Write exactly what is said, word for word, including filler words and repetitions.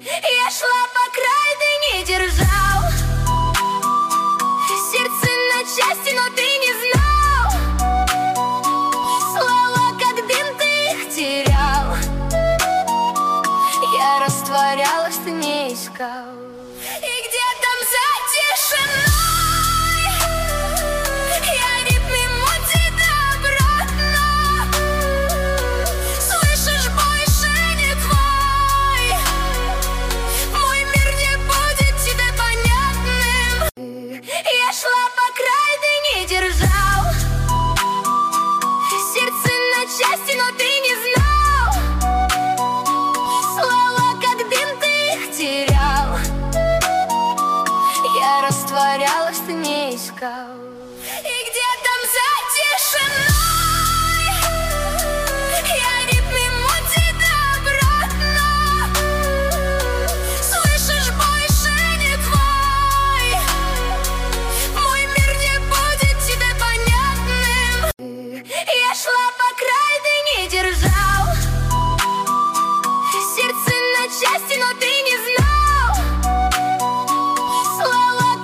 Я шла по краю, ты не держал сердце на части, но ты не знал. Слова как дым, ты их терял. Я растворялась, ты не искал. И где там за тишиной я ритм ему тебя обратно. Слышишь, больше не твой. Мой мир не будет тебе понятным. Я шла по краю, ты не держал сердце на части, но ты не знал. Слова как дым, ты их терял. Я растворялась, ты не искал.